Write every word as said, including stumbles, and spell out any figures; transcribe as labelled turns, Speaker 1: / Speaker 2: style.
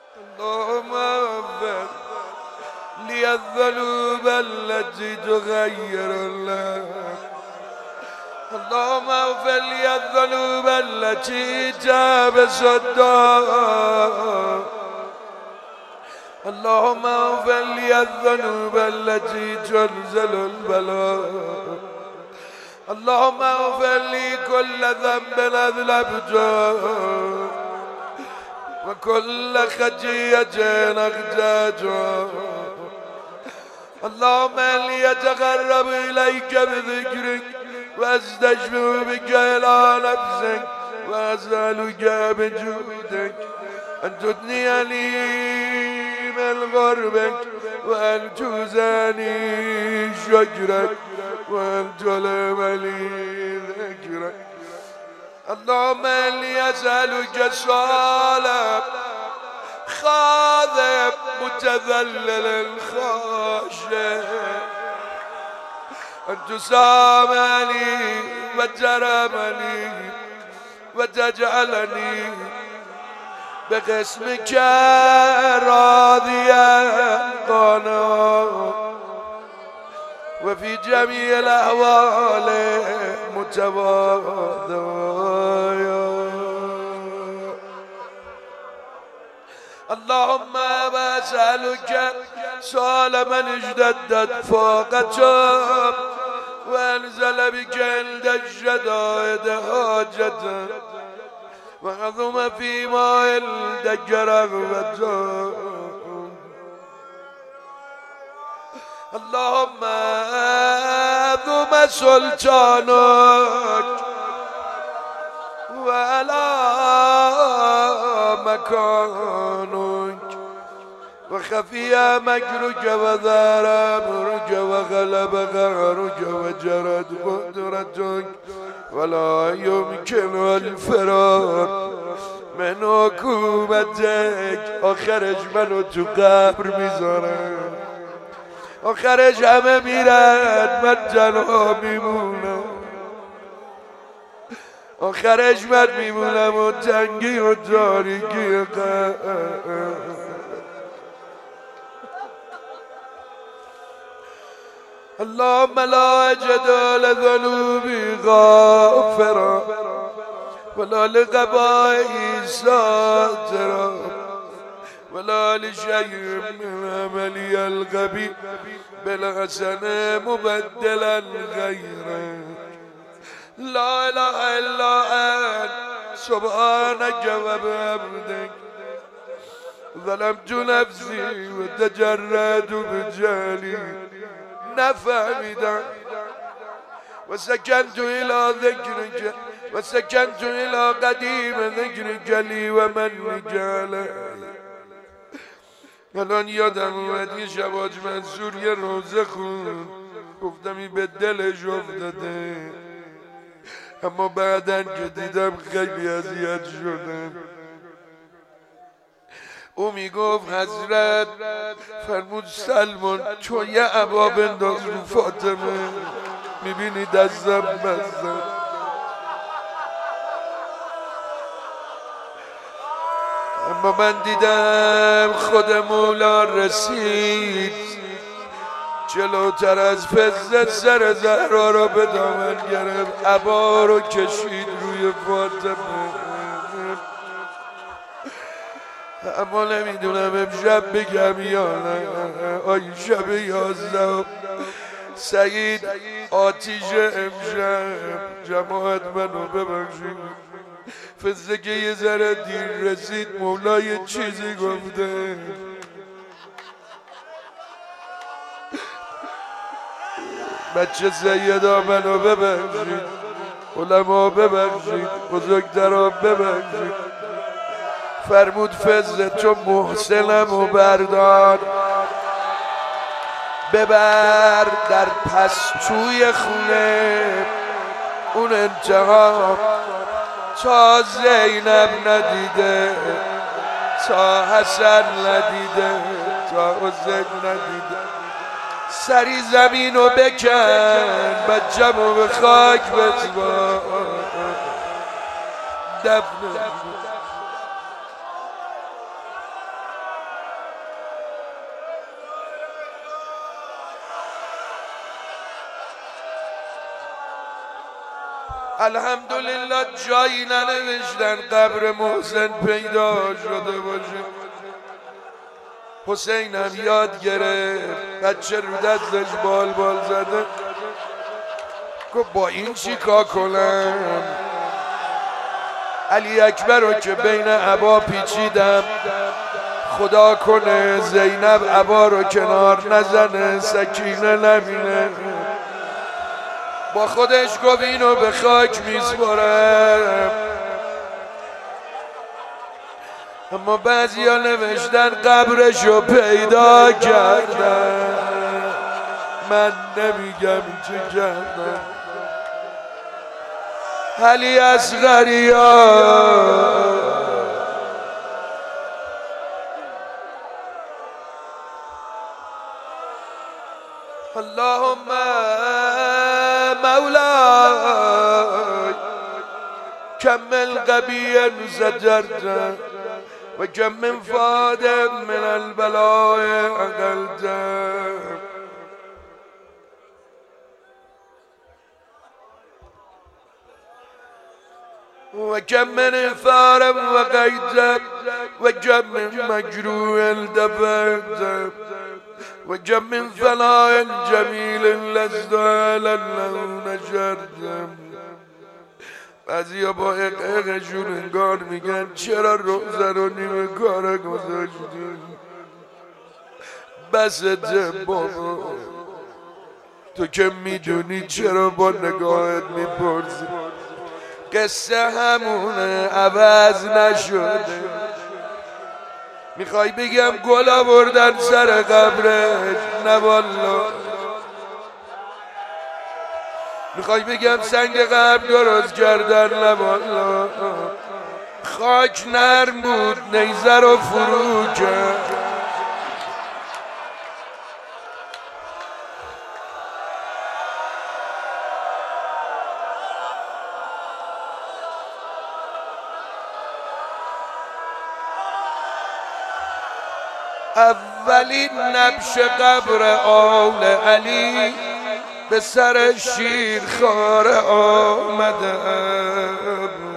Speaker 1: اللهم اغفر لي الذنوب التي تغير الله. اللهم اغفر لي الذنوب التي تابس الدار. اللهم اغفر لي الذنوب التي تنزل البلاء. اللهم اغفر لي كل ذنب اذنبته وكل خطيئة أخطأتها. اللهم إني أتقرب إليك بذكرك وأستشفع بك إلى نفسك وأسألك بجودك أن تدنيني من غربك وأن توزاني شكرك وأن تلمني ذكرك. اللهم إني أسألك صالح خاذب متذلل خاشع أن تسامحني وترحمني وتجعلني بقسمك راضيا قانعا وفي جميع الأحوال متواضعا. اللهم أسألك سؤال من اشتدت فاقته وأنزل بك عند الشدائد حاجته وعظم فيما عندك رغبته. اللهم عظم سلطانك وعلى مكانك وخفي مكرك وظهر أمرك وغلب قهرك وجرت قدرتك ولا يمكن الفرار من حكومتك. آخرش منو تو قبر میذارم، آخرش همه میرن من تنها میمونم، آخرش من میمونم و تنگی و تاریکی قبر. اللهم لا أجد لذنوبي غافرا ولا لقبائي ساترا ولا لشيء من عملي الغبي بالحسنة مبدلا غيرك. لا إله إلا أنت سبحانك وبحمدك ظلمت نفسي وتجردت بجهلي نفهمدا وسكنت إلى ذكرك وسكنت إلى قديم ذكرك لي ومنك علي. الان یادم اومد یه شب حاج منصور یه روزه خوند، گفتم این به دلش افتاده، اما بعدن که دیدم خیلی اذیت شدم. او میگفت حضرت فرمود سلمان تو یه عبا بنداز رو فاطمه، میبینی دستم بستم. اما من دیدم خود مولا رسید جلوتر از فزه سر زهرا را به دامن گرفت، عبا رو کشید روی فاطمه. اما نمیدونم امشب بگم یا نه. آی شب یازده سعید آتیش امشب جماعت منو ببخشید، فزه که یه ذره دیر رسید مولا یه چیزی گفته. بچه سیدا منو ببخشید، علما ببخشید، بزرگتران ببخشید. فرمود فزه تو محسنم و بردار ببر در پستوی خونه اون انتها تا زینب ندیده، تا حسن ندیده، تا حسین ندیده. سری زمینو بکن بچه‌مو به خاک بسپار دفن. الحمدلله جایی ننوشتن قبر محسن پیدا شده باشه. حسین هم یاد گرفت، بچه رو دستش بال بال زده، گفت با این چی کار کنم؟ علی اکبر رو که بین عبا پیچیدم، خدا کنه زینب عبا رو کنار نزنه، سکینه نبینه. با خودش گفت اینو به خاک میسپارم. اما بعضی ها نوشتن قبرشو پیدا کردن، من نمیگم چه کردن. علی اصغری اللهم مولاي كمل قبيا زجرت وكم من فاد من البلاء أقلت وكم من إثار وقيت وكم من مجروح دفعت وكم من ثناء جميل لست له نشرت. بعضیا با اقشون انگار میگن چرا روزه رو نیمه کار گذاشتی؟ بسته بابا، تو که میدونی چرا با نگاهت میپرسی؟ قصه همونه، عوض نشده. میخوای بگم گل آوردن سر قبرش؟ نه والله. میخوای بگم سنگ قبر درست کردن؟ نه والله. خاک نرم بود، نیزه رو فرو کرد. اولین نبش قبر آل علی به سر شیر خاره آمده.